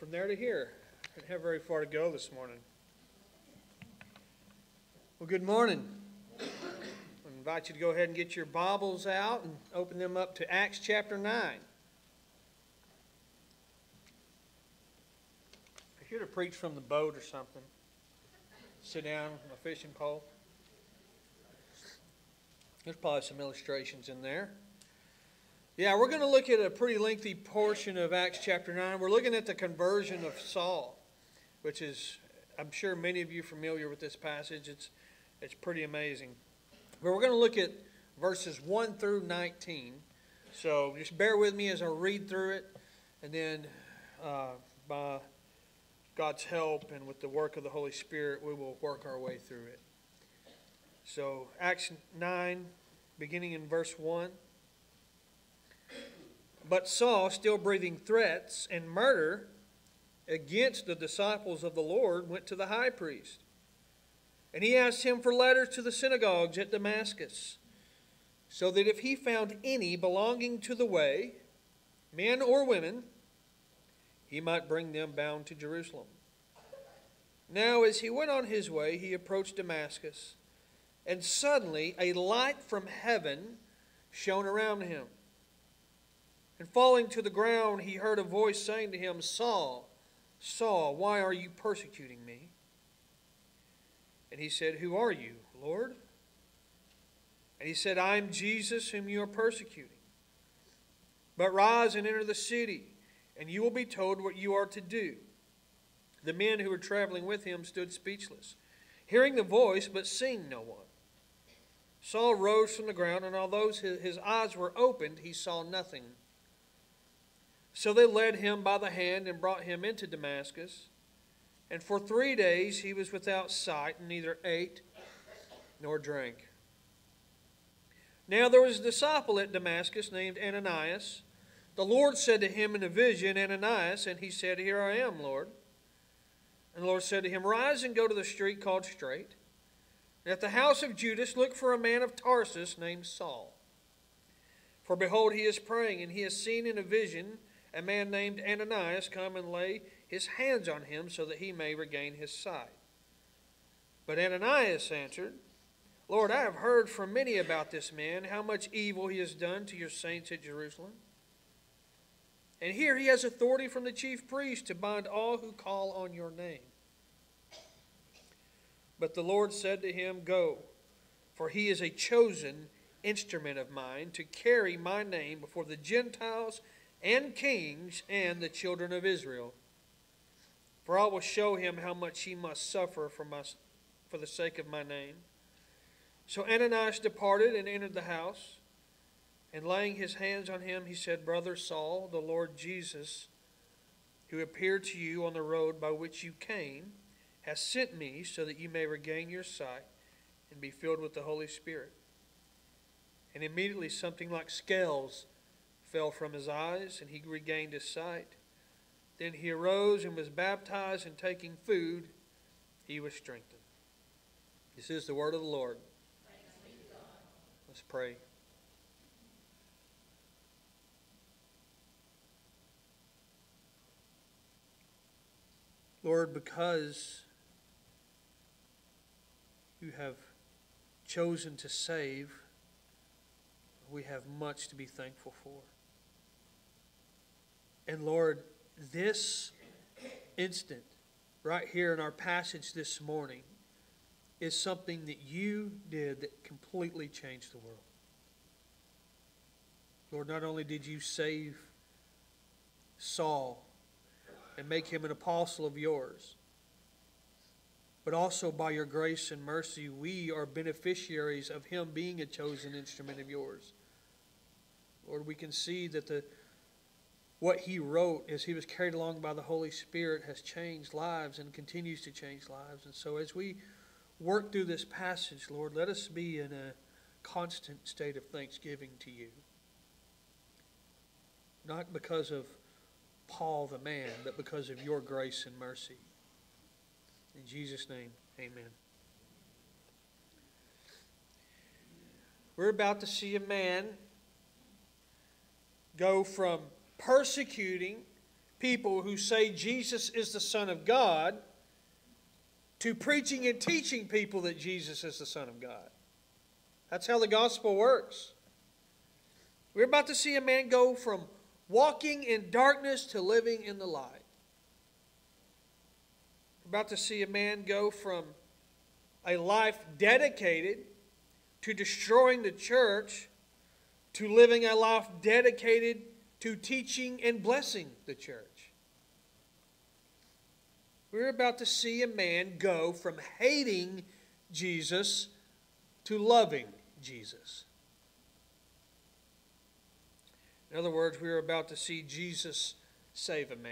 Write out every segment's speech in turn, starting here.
from there to here. I didn't have very far to go this morning. Well, good morning. I invite you to go ahead and get your Bibles out and open them up to Acts chapter 9. I should have preached from the boat or something. Sit down on a fishing pole. There's probably some illustrations in there. Yeah, we're going to look at a pretty lengthy portion of Acts chapter 9. We're looking at the conversion of Saul, which is, I'm sure many of you are familiar with this passage. It's pretty amazing. But we're going to look at verses 1 through 19. So just bear with me as I read through it. And then by God's help and with the work of the Holy Spirit, we will work our way through it. So Acts 9, beginning in verse 1. But Saul, still breathing threats and murder against the disciples of the Lord, went to the high priest. And he asked him for letters to the synagogues at Damascus, so that if he found any belonging to the way, men or women, he might bring them bound to Jerusalem. Now as he went on his way, he approached Damascus, and suddenly a light from heaven shone around him. And falling to the ground, he heard a voice saying to him, Saul, Saul, why are you persecuting me? And he said, Who are you, Lord? And he said, I am Jesus whom you are persecuting. But rise and enter the city, and you will be told what you are to do. The men who were traveling with him stood speechless, hearing the voice, but seeing no one. Saul rose from the ground, and although his eyes were opened, he saw nothing. So they led him by the hand and brought him into Damascus. And for 3 days he was without sight, and neither ate nor drank. Now there was a disciple at Damascus named Ananias. The Lord said to him in a vision, Ananias, and he said, Here I am, Lord. And the Lord said to him, Rise and go to the street called Straight. And at the house of Judas look for a man of Tarsus named Saul. For behold, he is praying, and he has seen in a vision a man named Ananias come and lay his hands on him so that he may regain his sight. But Ananias answered, Lord, I have heard from many about this man, how much evil he has done to your saints at Jerusalem. And here he has authority from the chief priest to bind all who call on your name. But the Lord said to him, Go, for he is a chosen instrument of mine to carry my name before the Gentiles and kings and the children of Israel. For I will show him how much he must suffer for the sake of my name. So Ananias departed and entered the house. And laying his hands on him, he said, Brother Saul, the Lord Jesus, who appeared to you on the road by which you came, has sent me so that you may regain your sight and be filled with the Holy Spirit. And immediately something like scales fell from his eyes, and he regained his sight. Then he arose and was baptized, and taking food, he was strengthened. This is the word of the Lord. Thanks be to God. Let's pray. Lord, because you have chosen to save, we have much to be thankful for. And Lord, this instant, right here in our passage this morning, is something that you did that completely changed the world. Lord, not only did you save Saul and make him an apostle of yours, but also by your grace and mercy, we are beneficiaries of him being a chosen instrument of yours. Lord, we can see that what he wrote as he was carried along by the Holy Spirit has changed lives and continues to change lives. And so as we work through this passage, Lord, let us be in a constant state of thanksgiving to you. Not because of Paul the man, but because of your grace and mercy. In Jesus' name, amen. We're about to see a man go from persecuting people who say Jesus is the Son of God to preaching and teaching people that Jesus is the Son of God. That's how the gospel works. We're about to see a man go from walking in darkness to living in the light. We're about to see a man go from a life dedicated to destroying the church to living a life dedicated to teaching and blessing the church. We're about to see a man go from hating Jesus to loving Jesus. In other words, we're about to see Jesus save a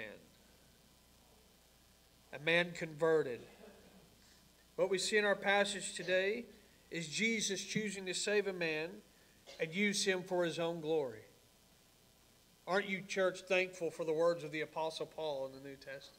man converted. What we see in our passage today is Jesus choosing to save a man and use him for his own glory. Aren't you, church, thankful for the words of the Apostle Paul in the New Testament?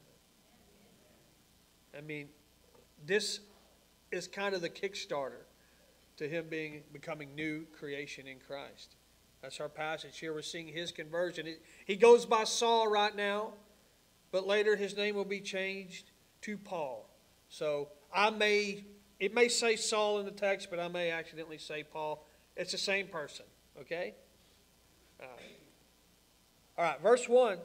I mean, this is kind of the Kickstarter to him becoming new creation in Christ. That's our passage here. We're seeing his conversion. He goes by Saul right now, but later his name will be changed to Paul. So it may say Saul in the text, but I may accidentally say Paul. It's the same person, okay? All right, verse 1.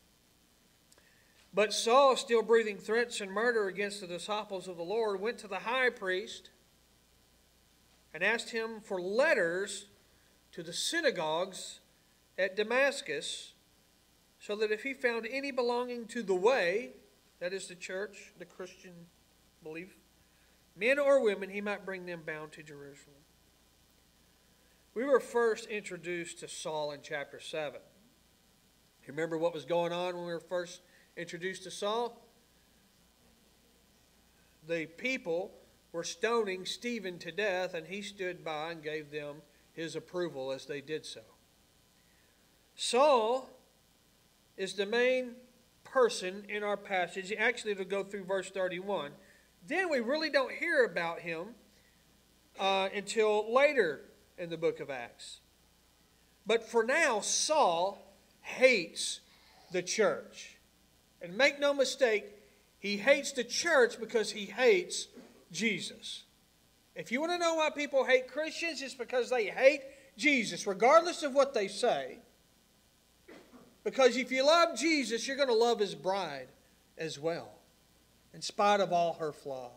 But Saul, still breathing threats and murder against the disciples of the Lord, went to the high priest and asked him for letters to the synagogues at Damascus, so that if he found any belonging to the way, that is the church, the Christian belief, men or women, he might bring them bound to Jerusalem. We were first introduced to Saul in chapter 7. You remember what was going on when we were first introduced to Saul? The people were stoning Stephen to death, and he stood by and gave them his approval as they did so. Saul is the main person in our passage. Actually, it'll go through verse 31. Then we really don't hear about him until later in the book of Acts. But for now, Saul hates the church. And make no mistake, he hates the church because he hates Jesus. If you want to know why people hate Christians, it's because they hate Jesus, regardless of what they say. Because if you love Jesus, you're going to love his bride as well, in spite of all her flaws.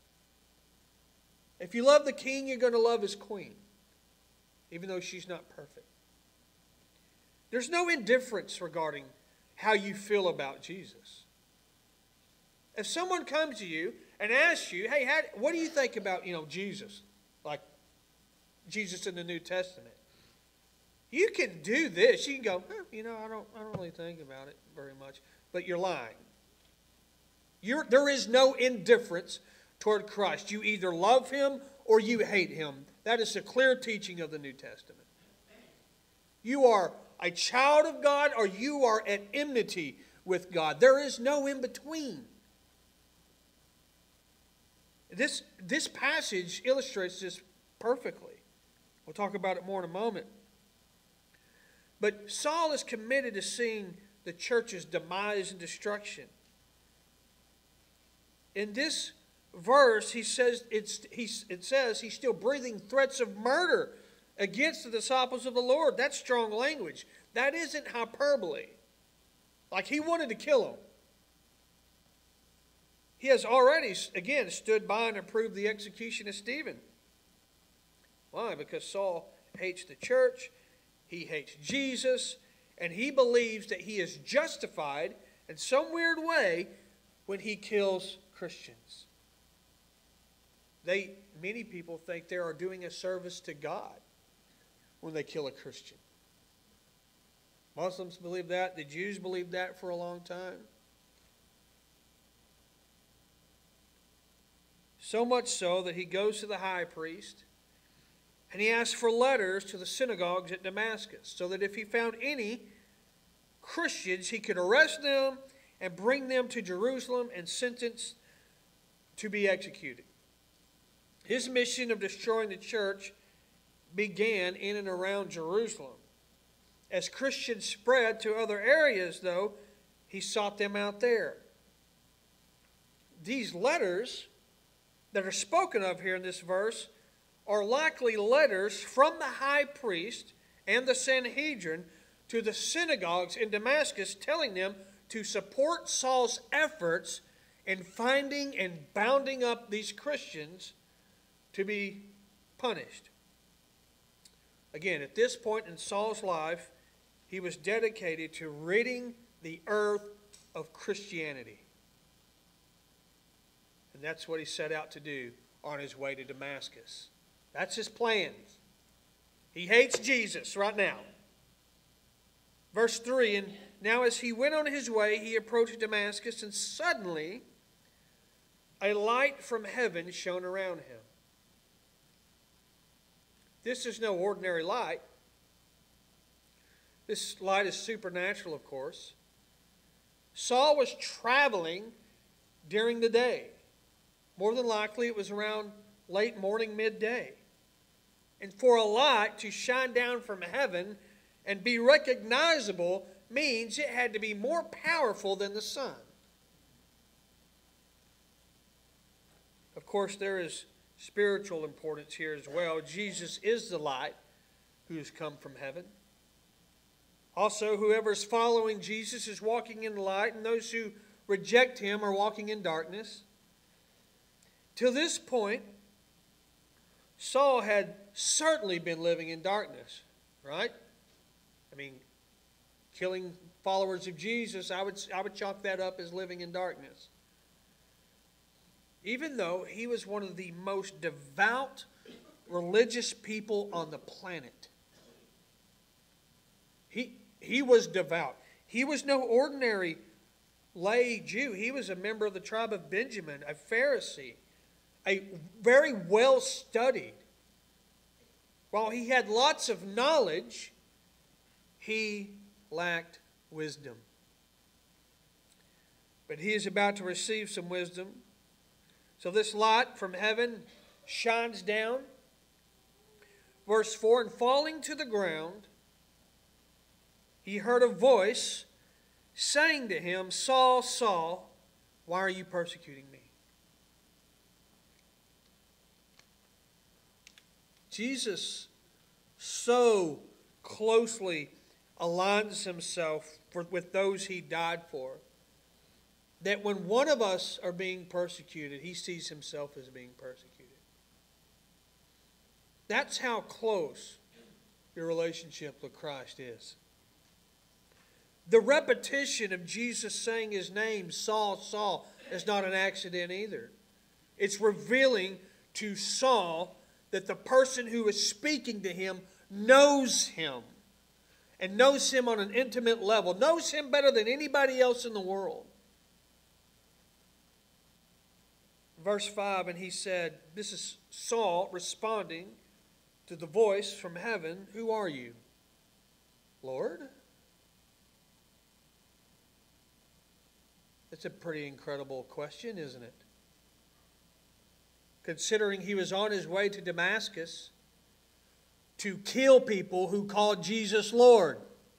If you love the king, you're going to love his queen, even though she's not perfect. There's no indifference regarding how you feel about Jesus. If someone comes to you and asks you, hey, what do you think about, Jesus? Like Jesus in the New Testament. You can do this. You can go, I don't really think about it very much. But you're lying. There is no indifference toward Christ. You either love him or you hate him. That is the clear teaching of the New Testament. You are a child of God or you are at enmity with God. There is no in between. This passage illustrates this perfectly. We'll talk about it more in a moment. But Saul is committed to seeing the church's demise and destruction. In this verse, it says he's still breathing threats of murder against the disciples of the Lord. That's strong language. That isn't hyperbole. Like he wanted to kill them. He has already, again, stood by and approved the execution of Stephen. Why? Because Saul hates the church, he hates Jesus, and he believes that he is justified in some weird way when he kills Christians. Many people think they are doing a service to God when they kill a Christian. Muslims believe that. The Jews believed that for a long time. So much so that he goes to the high priest and he asks for letters to the synagogues at Damascus so that if he found any Christians, he could arrest them and bring them to Jerusalem and sentence to be executed. His mission of destroying the church began in and around Jerusalem. As Christians spread to other areas, though, he sought them out there. These letters that are spoken of here in this verse are likely letters from the high priest and the Sanhedrin to the synagogues in Damascus, telling them to support Saul's efforts in finding and bounding up these Christians to be punished. Again, at this point in Saul's life, he was dedicated to ridding the earth of Christianity. And that's what he set out to do on his way to Damascus. That's his plans. He hates Jesus right now. Verse 3, and now as he went on his way, he approached Damascus, and suddenly a light from heaven shone around him. This is no ordinary light. This light is supernatural, of course. Saul was traveling during the day. More than likely, it was around late morning, midday. And for a light to shine down from heaven and be recognizable means it had to be more powerful than the sun. Of course, there is spiritual importance here as well. Jesus is the light who has come from heaven. Also, whoever is following Jesus is walking in the light, and those who reject him are walking in darkness. Till this point, Saul had certainly been living in darkness, right? I mean, killing followers of Jesus, I would chalk that up as living in darkness. Even though he was one of the most devout religious people on the planet. He was devout. He was no ordinary lay Jew. He was a member of the tribe of Benjamin, a Pharisee, a very well studied. While he had lots of knowledge, he lacked wisdom. But he is about to receive some wisdom. So this light from heaven shines down. Verse 4, and falling to the ground, he heard a voice saying to him, Saul, Saul, why are you persecuting me? Jesus so closely aligns himself with those he died for that when one of us are being persecuted, he sees himself as being persecuted. That's how close your relationship with Christ is. The repetition of Jesus saying his name, Saul, Saul, is not an accident either. It's revealing to Saul that the person who is speaking to him knows him and knows him on an intimate level, knows him better than anybody else in the world. Verse 5, and he said, this is Saul responding to the voice from heaven, who are you, Lord? That's a pretty incredible question, isn't it? Considering he was on his way to Damascus to kill people who called Jesus Lord.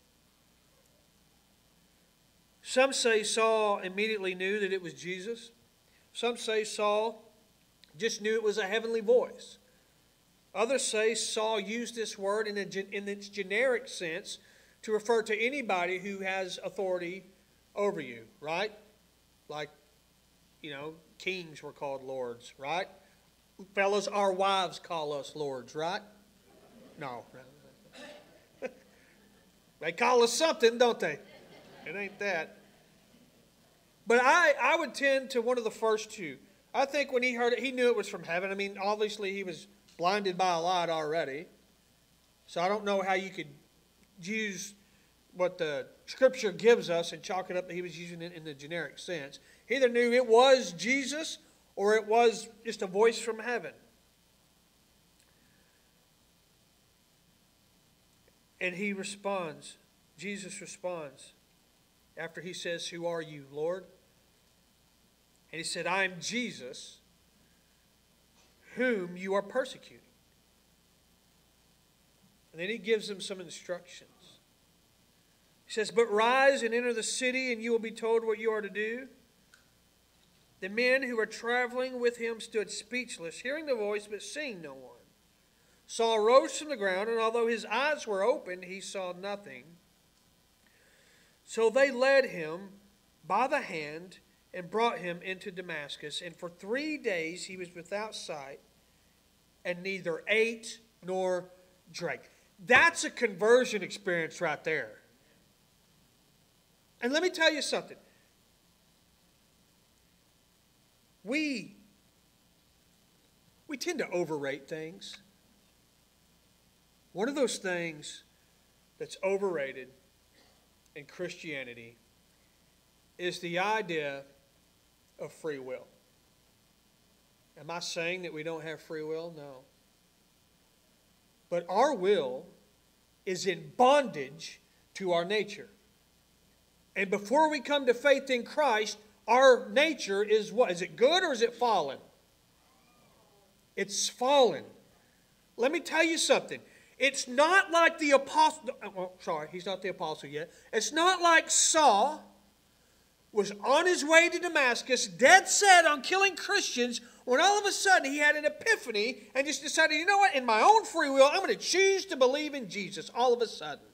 Some say Saul immediately knew that it was Jesus. Some say Saul just knew it was a heavenly voice. Others say Saul used this word in its generic sense to refer to anybody who has authority over you, right? Like, kings were called lords, right? Fellas, our wives call us lords, right? No. They call us something, don't they? It ain't that. But I would tend to one of the first two. I think when he heard it, he knew it was from heaven. I mean, obviously he was blinded by a light already. So I don't know how you could use what the Scripture gives us and chalk it up that he was using it in the generic sense. He either knew it was Jesus or it was just a voice from heaven. And he responds, Jesus responds, after he says, who are you, Lord? And he said, I am Jesus, whom you are persecuting. And then he gives them some instructions. He He says, "But rise and enter the city, and you will be told what you are to do." The men who were traveling with him stood speechless, hearing the voice, but seeing no one. Saul rose from the ground, and although his eyes were opened, he saw nothing. So they led him by the hand and brought him into Damascus. And for 3 days he was without sight, and neither ate nor drank. That's a conversion experience right there. And let me tell you something. We tend to overrate things. One of those things that's overrated in Christianity is the idea of free will. Am I saying that we don't have free will? No. But our will is in bondage to our nature. And before we come to faith in Christ, our nature is what? Is it good or is it fallen? It's fallen. Let me tell you something. It's not like the apostle, he's not the apostle yet. It's not like Saul was on his way to Damascus, dead set on killing Christians, when all of a sudden he had an epiphany and just decided, you know what, in my own free will, I'm going to choose to believe in Jesus all of a sudden.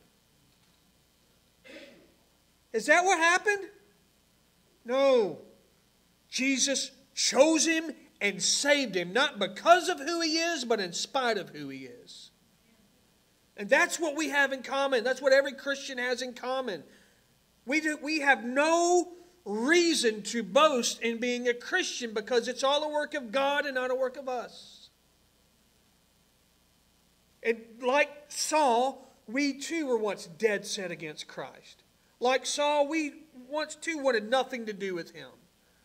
Is that what happened? No. Jesus chose him and saved him, not because of who he is, but in spite of who he is. And that's what we have in common. That's what every Christian has in common. We have no reason to boast in being a Christian because it's all a work of God and not a work of us. And like Saul, we too were once dead set against Christ. Like Saul, we once too wanted nothing to do with him.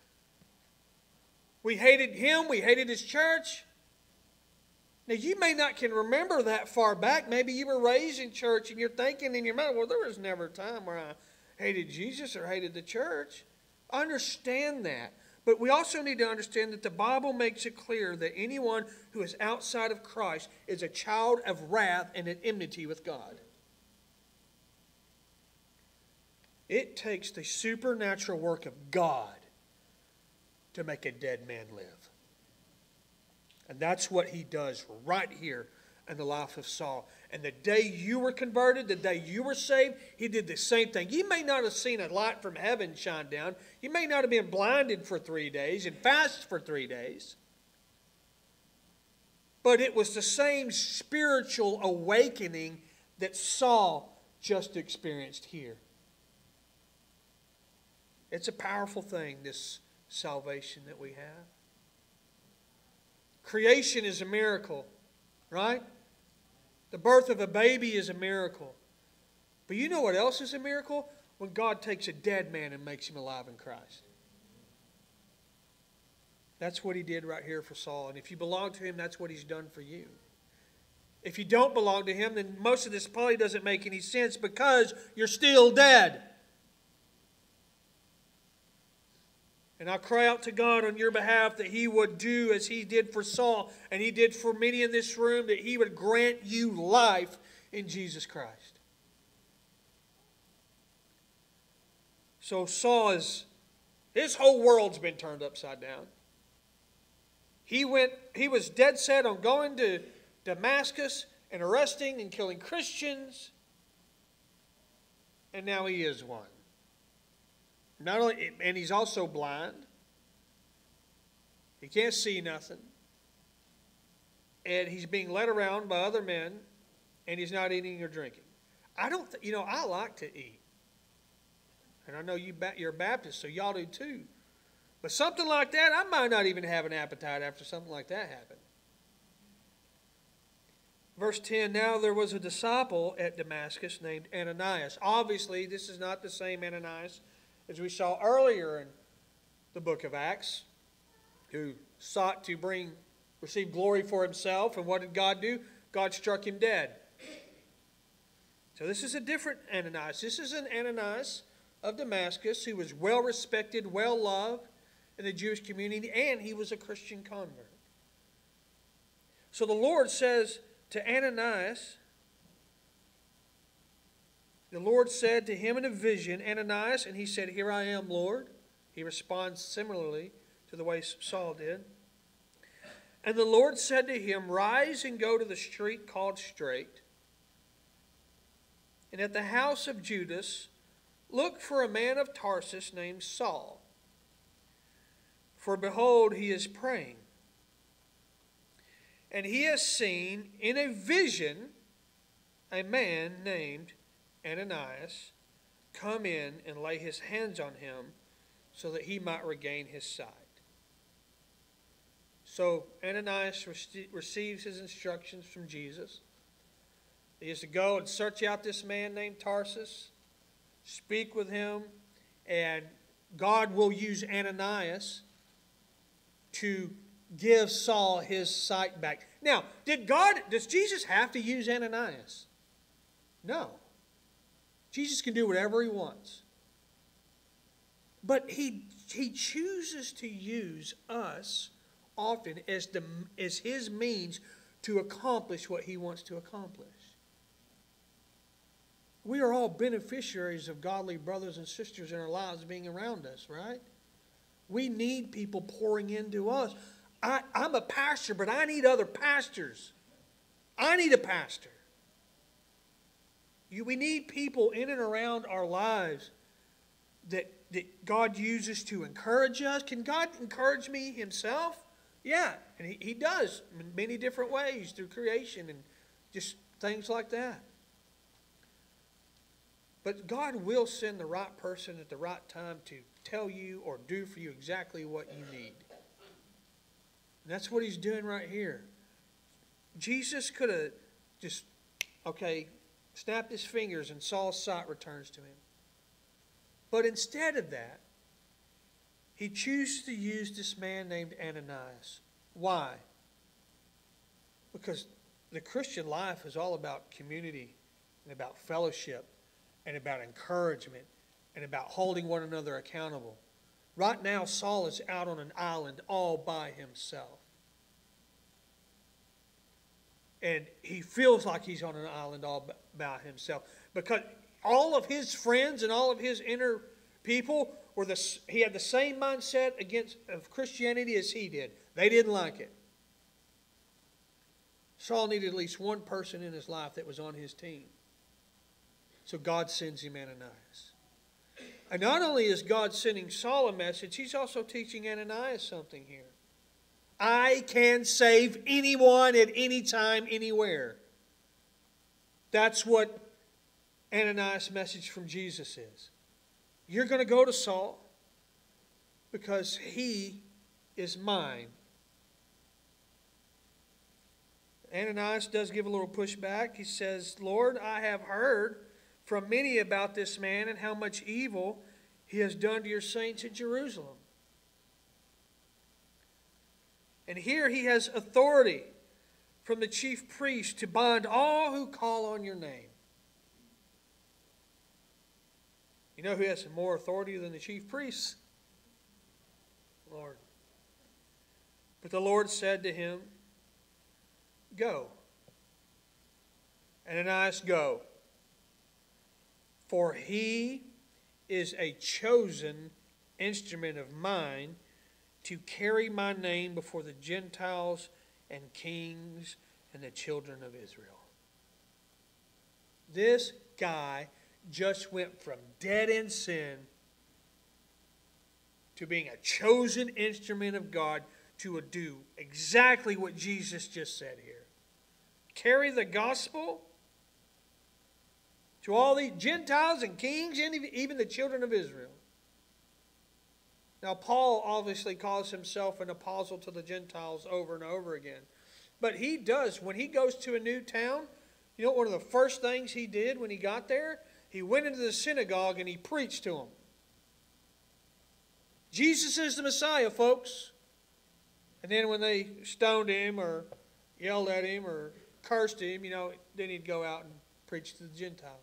We hated him. We hated his church. Now, you may not can remember that far back. Maybe you were raised in church and you're thinking in your mind, well, there was never a time where I hated Jesus or hated the church. I understand that. But we also need to understand that the Bible makes it clear that anyone who is outside of Christ is a child of wrath and at enmity with God. It takes the supernatural work of God to make a dead man live. And that's what he does right here in the life of Saul. And the day you were converted, the day you were saved, he did the same thing. You may not have seen a light from heaven shine down. You may not have been blinded for 3 days and fasted for 3 days. But it was the same spiritual awakening that Saul just experienced here. It's a powerful thing, this salvation that we have. Creation is a miracle, right? The birth of a baby is a miracle. But you know what else is a miracle? When God takes a dead man and makes him alive in Christ. That's what he did right here for Saul. And if you belong to him, that's what he's done for you. If you don't belong to him, then most of this probably doesn't make any sense because you're still dead. And I cry out to God on your behalf that he would do as he did for Saul and he did for many in this room, that he would grant you life in Jesus Christ. So Saul his whole world's been turned upside down. He was dead set on going to Damascus and arresting and killing Christians. And now he is one. Not only, and he's also blind. He can't see nothing. And he's being led around by other men, and he's not eating or drinking. I like to eat. And I know you're a Baptist, so y'all do too. But something like that, I might not even have an appetite after something like that happened. Verse 10, now there was a disciple at Damascus named Ananias. Obviously, this is not the same Ananias as we saw earlier in the book of Acts, who sought to receive glory for himself. And what did God do? God struck him dead. So this is a different Ananias. This is an Ananias of Damascus who was well respected, well loved in the Jewish community, and he was a Christian convert. So the Lord says to Ananias, The Lord said to him in a vision, Ananias, and he said, Here I am, Lord. He responds similarly to the way Saul did. And the Lord said to him, Rise and go to the street called Straight, and at the house of Judas, look for a man of Tarsus named Saul. For behold, he is praying. And he has seen in a vision a man named Ananias come in and lay his hands on him so that he might regain his sight. So Ananias receives his instructions from Jesus. He is to go and search out this man named Tarsus, speak with him, and God will use Ananias to give Saul his sight back. Now, does Jesus have to use Ananias? No. Jesus can do whatever he wants. But he chooses to use us often as his means to accomplish what he wants to accomplish. We are all beneficiaries of godly brothers and sisters in our lives being around us, right? We need people pouring into us. I'm a pastor, but I need other pastors. I need a pastor. We need people in and around our lives that God uses to encourage us. Can God encourage me himself? Yeah, and he does in many different ways through creation and just things like that. But God will send the right person at the right time to tell you or do for you exactly what you need. And that's what he's doing right here. Jesus could have just, snapped his fingers and Saul's sight returns to him. But instead of that, he chooses to use this man named Ananias. Why? Because the Christian life is all about community and about fellowship and about encouragement and about holding one another accountable. Right now, Saul is out on an island all by himself. And he feels like he's on an island all by himself because all of his friends and all of his inner people he had the same mindset of Christianity as he did. They didn't like it. Saul needed at least one person in his life that was on his team. So God sends him Ananias. And not only is God sending Saul a message, he's also teaching Ananias something here. I can save anyone at any time, anywhere. That's what Ananias' message from Jesus is. You're going to go to Saul because he is mine. Ananias does give a little pushback. He says, Lord, I have heard from many about this man and how much evil he has done to your saints in Jerusalem. And here he has authority from the chief priest to bind all who call on your name. You know who has more authority than the chief priests? Lord. But the Lord said to him, Go. Ananias, go. For he is a chosen instrument of mine to carry my name before the Gentiles and kings and the children of Israel. This guy just went from dead in sin to being a chosen instrument of God to do exactly what Jesus just said here. Carry the gospel to all the Gentiles and kings and even the children of Israel. Now, Paul obviously calls himself an apostle to the Gentiles over and over again. But he does, when he goes to a new town, you know one of the first things he did when he got there? He went into the synagogue and he preached to them. Jesus is the Messiah, folks. And then when they stoned him or yelled at him or cursed him, then he'd go out and preach to the Gentiles.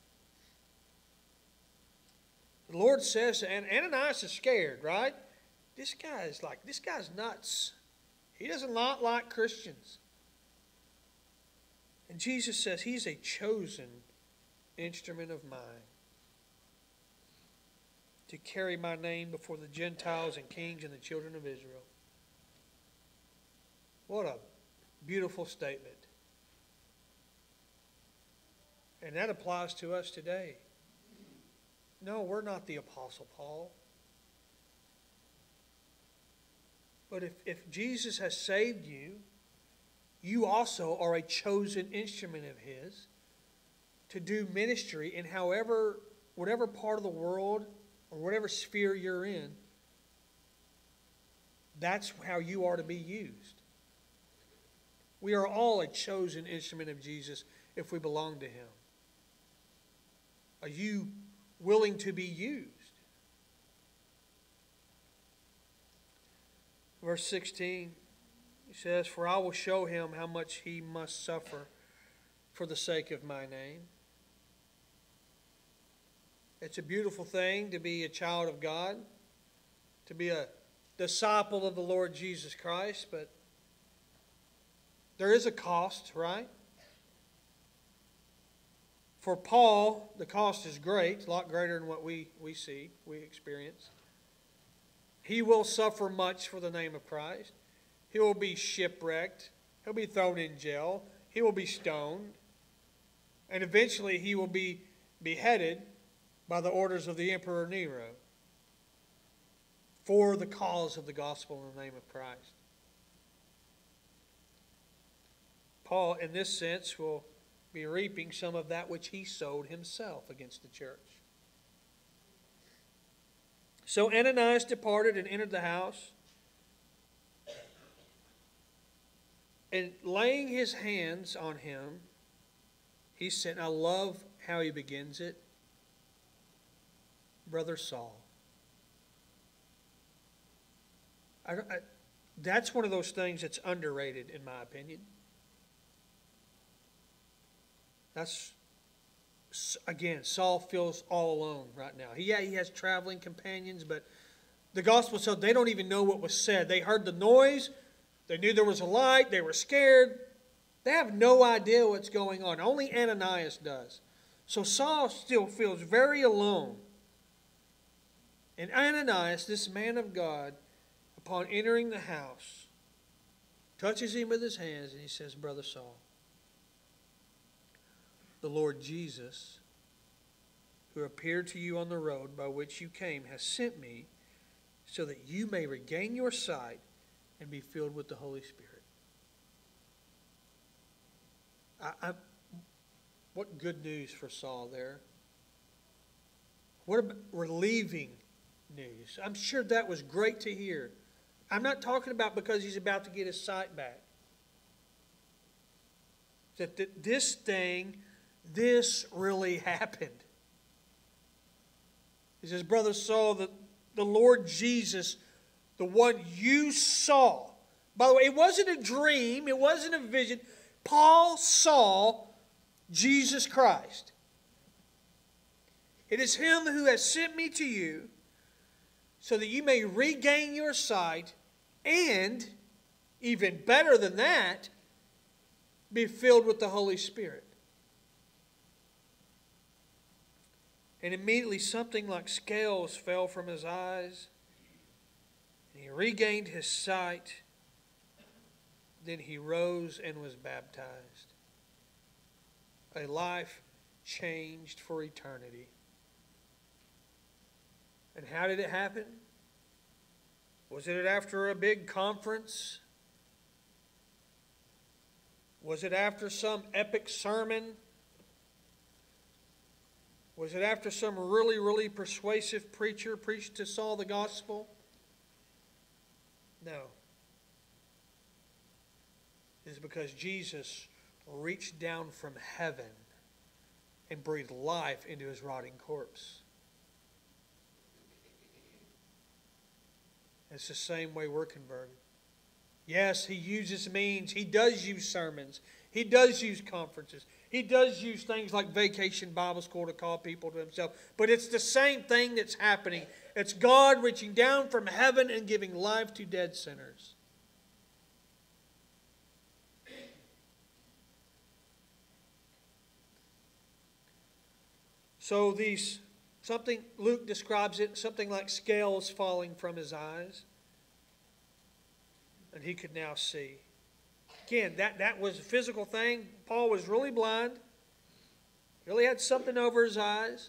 The Lord says, and Ananias is scared, right? This guy's nuts. He does not like Christians. And Jesus says he's a chosen instrument of mine, to carry my name before the Gentiles and kings and the children of Israel. What a beautiful statement. And that applies to us today. No, we're not the Apostle Paul. But if Jesus has saved you, you also are a chosen instrument of His to do ministry in whatever part of the world or whatever sphere you're in. That's how you are to be used. We are all a chosen instrument of Jesus if we belong to Him. Are you willing to be used? Verse 16, he says, "For I will show him how much he must suffer for the sake of my name." It's a beautiful thing to be a child of God, to be a disciple of the Lord Jesus Christ, but there is a cost, right? For Paul, the cost is great, a lot greater than what we see, we experience. He will suffer much for the name of Christ. He will be shipwrecked. He'll be thrown in jail. He will be stoned. And eventually he will be beheaded by the orders of the Emperor Nero for the cause of the gospel in the name of Christ. Paul, in this sense, will be reaping some of that which he sowed himself against the church. So Ananias departed and entered the house, and laying his hands on him, he said, I love how he begins it, Brother Saul. That's one of those things that's underrated, in my opinion. Again, Saul feels all alone right now. He has traveling companions, but the gospel said they don't even know what was said. They heard the noise. They knew there was a light. They were scared. They have no idea what's going on. Only Ananias does. So Saul still feels very alone. And Ananias, this man of God, upon entering the house, touches him with his hands and he says, Brother Saul, the Lord Jesus, who appeared to you on the road by which you came, has sent me so that you may regain your sight and be filled with the Holy Spirit. What good news for Saul there. What about relieving news. I'm sure that was great to hear. I'm not talking about because he's about to get his sight back. That this really happened. He says, Brother Saul, the Lord Jesus, the one you saw. By the way, it wasn't a dream. It wasn't a vision. Paul saw Jesus Christ. It is Him who has sent me to you so that you may regain your sight and, even better than that, be filled with the Holy Spirit. And immediately something like scales fell from his eyes, and he regained his sight. Then he rose and was baptized. A life changed for eternity. And how did it happen? Was it after a big conference? Was it after some epic sermon? Was it after some really, really persuasive preacher preached to Saul the gospel? No. It is because Jesus reached down from heaven and breathed life into his rotting corpse. It's the same way we're converted. Yes, He uses means. He does use sermons. He does use conferences. He does use things like Vacation Bible School to call people to Himself. But it's the same thing that's happening. It's God reaching down from heaven and giving life to dead sinners. So Luke describes it, something like scales falling from his eyes. And he could now see. Again, that was a physical thing. Paul was really blind. Really had something over his eyes.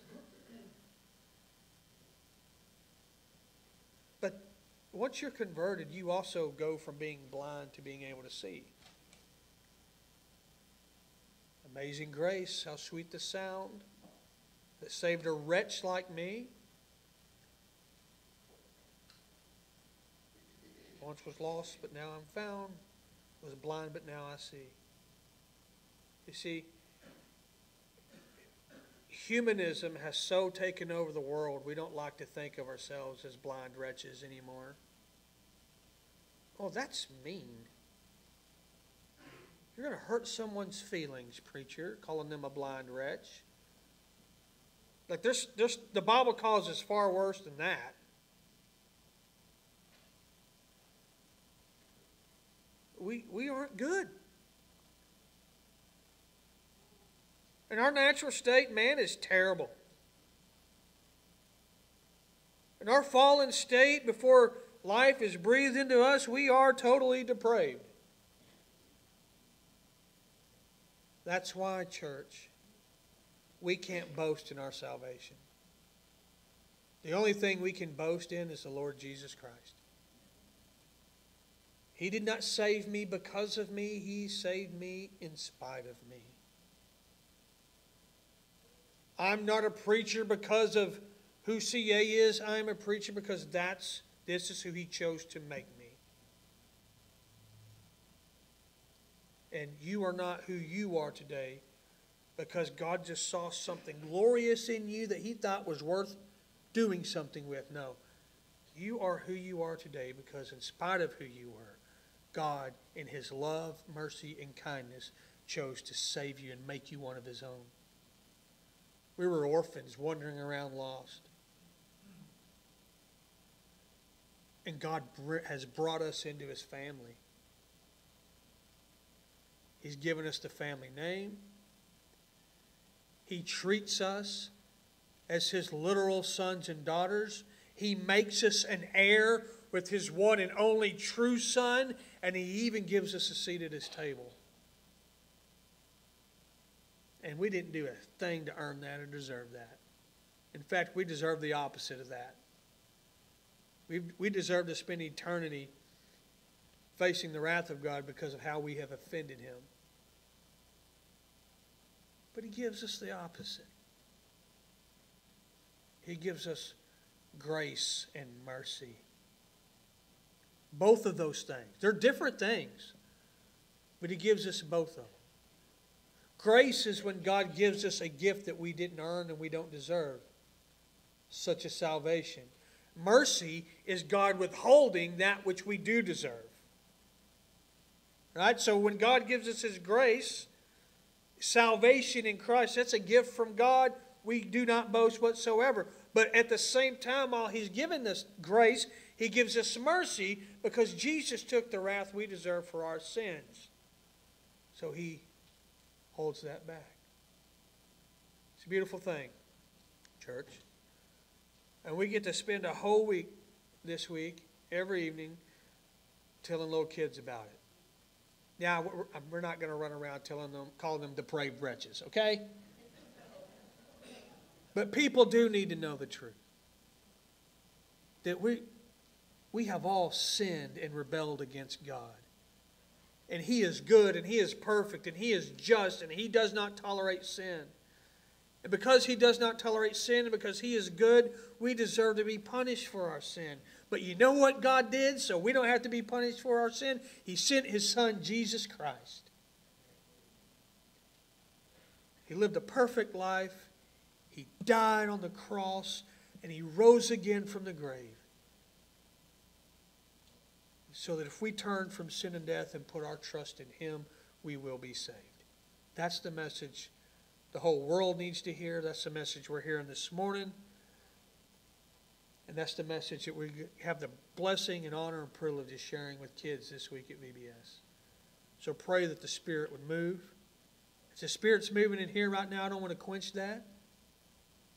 But once you're converted, you also go from being blind to being able to see. Amazing grace, how sweet the sound that saved a wretch like me. Once was lost, but now I'm found. Was blind, but now I see. You see, humanism has so taken over the world, we don't like to think of ourselves as blind wretches anymore. Oh, that's mean. You're going to hurt someone's feelings, preacher, calling them a blind wretch. Like the Bible calls us far worse than that. We aren't good. And our natural state, man, is terrible. In our fallen state, before life is breathed into us, we are totally depraved. That's why, church, we can't boast in our salvation. The only thing we can boast in is the Lord Jesus Christ. He did not save me because of me. He saved me in spite of me. I'm not a preacher because of who CA is. I'm a preacher because this is who He chose to make me. And you are not who you are today because God just saw something glorious in you that He thought was worth doing something with. No. You are who you are today because in spite of who you were, God, in His love, mercy, and kindness, chose to save you and make you one of His own. We were orphans wandering around lost. And God has brought us into His family. He's given us the family name. He treats us as His literal sons and daughters. He makes us an heir with His one and only true Son, and He even gives us a seat at His table. And we didn't do a thing to earn that or deserve that. In fact, we deserve the opposite of that. We deserve to spend eternity facing the wrath of God because of how we have offended Him. But He gives us the opposite. He gives us grace and mercy. Both of those things. They're different things, but He gives us both of them. Grace is when God gives us a gift that we didn't earn and we don't deserve, such as salvation. Mercy is God withholding that which we do deserve. Right? So when God gives us His grace, salvation in Christ, that's a gift from God. We do not boast whatsoever. But at the same time, while He's given us grace, He gives us mercy because Jesus took the wrath we deserve for our sins. So He holds that back. It's a beautiful thing, church. And we get to spend a whole week this week, every evening, telling little kids about it. Now, we're not going to run around calling them depraved wretches, okay? But people do need to know the truth. That we have all sinned and rebelled against God. And He is good and He is perfect and He is just and He does not tolerate sin. And because He does not tolerate sin and because He is good, we deserve to be punished for our sin. But you know what God did so we don't have to be punished for our sin? He sent His Son, Jesus Christ. He lived a perfect life. He died on the cross and He rose again from the grave. So that if we turn from sin and death and put our trust in Him, we will be saved. That's the message the whole world needs to hear. That's the message we're hearing this morning. And that's the message that we have the blessing and honor and privilege of sharing with kids this week at VBS. So pray that the Spirit would move. If the Spirit's moving in here right now, I don't want to quench that.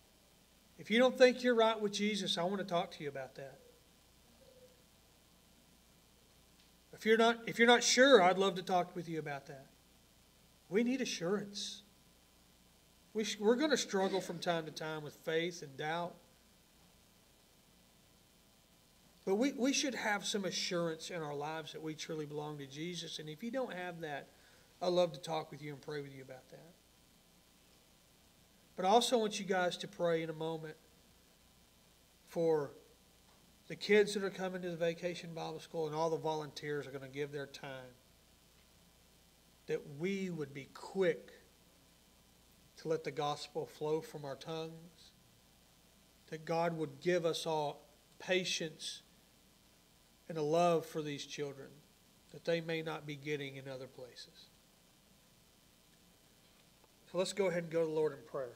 If you don't think you're right with Jesus, I want to talk to you about that. If you're not sure, I'd love to talk with you about that. We need assurance. We're going to struggle from time to time with faith and doubt. But we should have some assurance in our lives that we truly belong to Jesus. And if you don't have that, I'd love to talk with you and pray with you about that. But I also want you guys to pray in a moment for the kids that are coming to the Vacation Bible School and all the volunteers are going to give their time. That we would be quick to let the gospel flow from our tongues. That God would give us all patience and a love for these children that they may not be getting in other places. So let's go ahead and go to the Lord in prayer.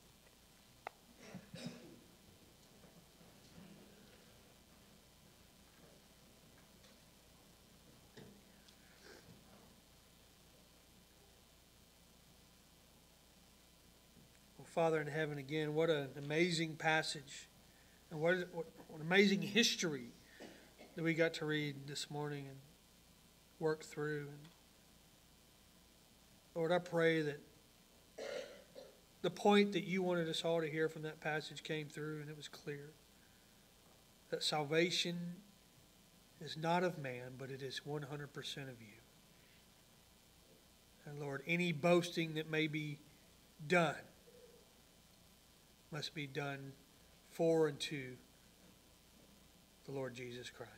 Father in heaven, again, what an amazing passage and what an amazing history that we got to read this morning and work through. And Lord, I pray that the point that you wanted us all to hear from that passage came through and it was clear. That salvation is not of man, but it is 100% of you. And Lord, any boasting that may be done must be done for and to the Lord Jesus Christ.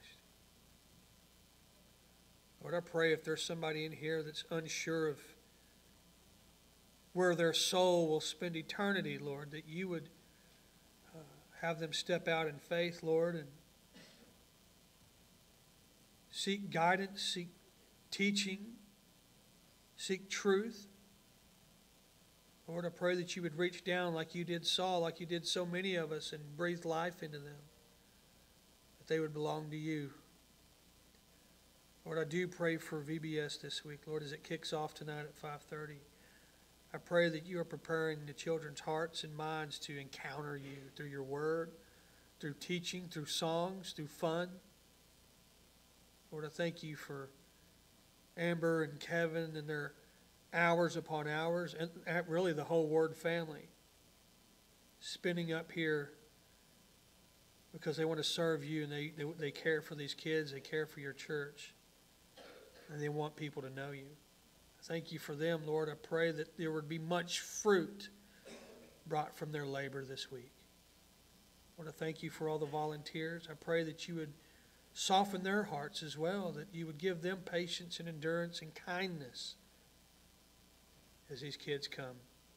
Lord, I pray if there's somebody in here that's unsure of where their soul will spend eternity, Lord, that you would have them step out in faith, Lord, and seek guidance, seek teaching, seek truth. Lord, I pray that you would reach down like you did Saul, like you did so many of us, and breathe life into them, that they would belong to you. Lord, I do pray for VBS this week, Lord, as it kicks off tonight at 5:30. I pray that you are preparing the children's hearts and minds to encounter you through your word, through teaching, through songs, through fun. Lord, I thank you for Amber and Kevin and their hours upon hours, and really the whole Word family spinning up here because they want to serve you, and they care for these kids, they care for your church, and they want people to know you. Thank you for them, Lord. I pray that there would be much fruit brought from their labor this week. Lord, I thank you for all the volunteers. I pray that you would soften their hearts as well, that you would give them patience and endurance and kindness as these kids come.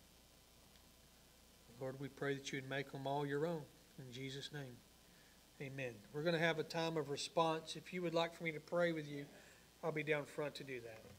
Lord, we pray that you would make them all your own. In Jesus' name, amen. We're going to have a time of response. If you would like for me to pray with you, I'll be down front to do that.